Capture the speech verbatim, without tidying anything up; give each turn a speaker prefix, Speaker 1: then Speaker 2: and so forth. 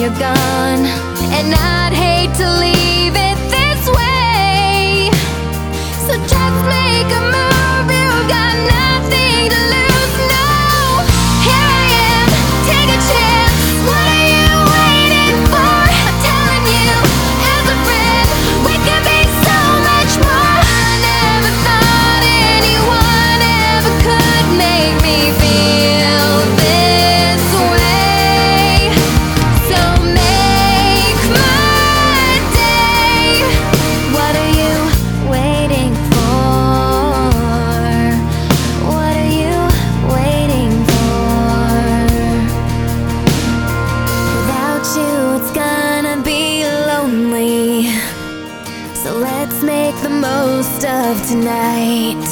Speaker 1: you're gone, and I'd hate to leave it this way. So just make a move, you've got nothing to lose. No, here I am, take a chance. What are you waiting for? I'm telling you, as a friend, we can be so much more. I never thought anyone ever could make me feel this way. So make my day. What are you waiting for? What are you waiting for? Without you, it's gonna be lonely. So let's make the most of tonight.